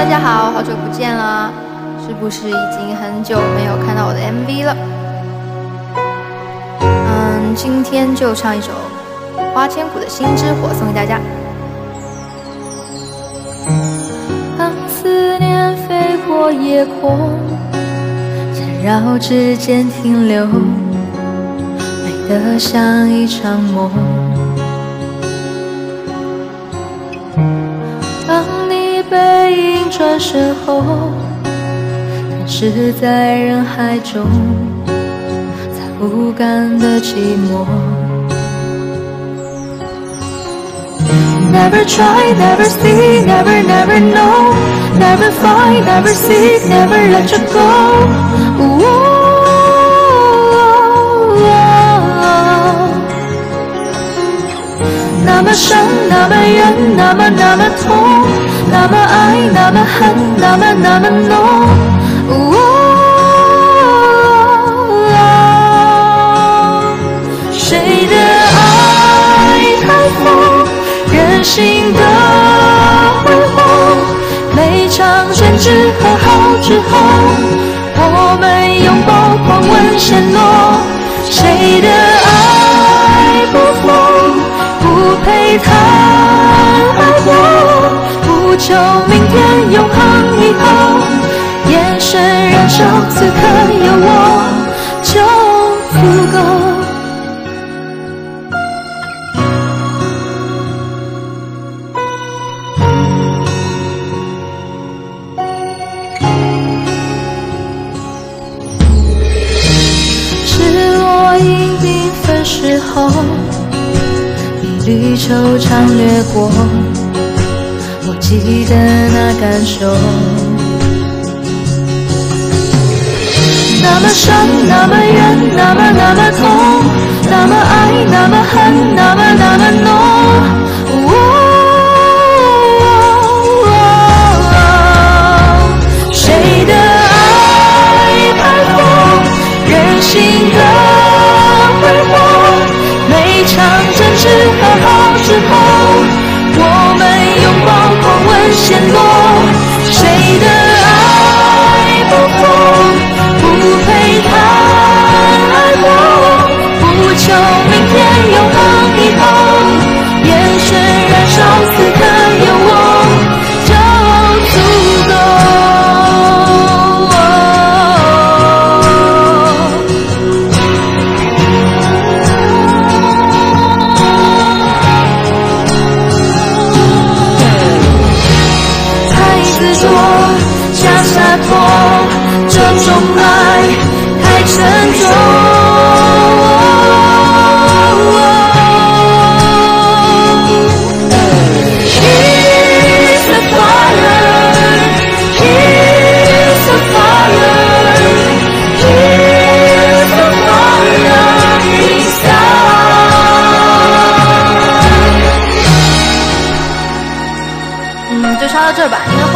大家好，好久不见了，是不是已经很久没有看到我的 MV 了？今天就唱一首花千骨的《心之火》送给大家。当思念飞过夜空，缠绕指尖停留，美得像一场梦。当你背影转身后，吞噬在人海中，才无感的寂寞。Never try, never see, never know, never find, never seek, never let you go. Oh, 那么深，那么远，那么痛，那么爱，那么恨，那么浓。谁的爱太疯，任性的挥霍，每场争执和好之后，我们拥抱狂吻陷落。谁的爱不疯，不配谈爱过，不求明天永恒以后，眼神燃烧此刻有我就足够。时候，一缕惆怅掠过，我记得那感受。那么深，那么远，那么痛，那么爱，那么恨，那么浓。谁的爱太疯，任性的挥霍，每场争执和好之后，我们拥抱狂吻陷落。谁的爱不疯，不配谈爱过，不求明天永恒以后，眼神燃烧此刻有我就足够。假洒脱，这种爱太沉重。He's a fire, he's a fire, he's a fire inside。就唱到这吧，因为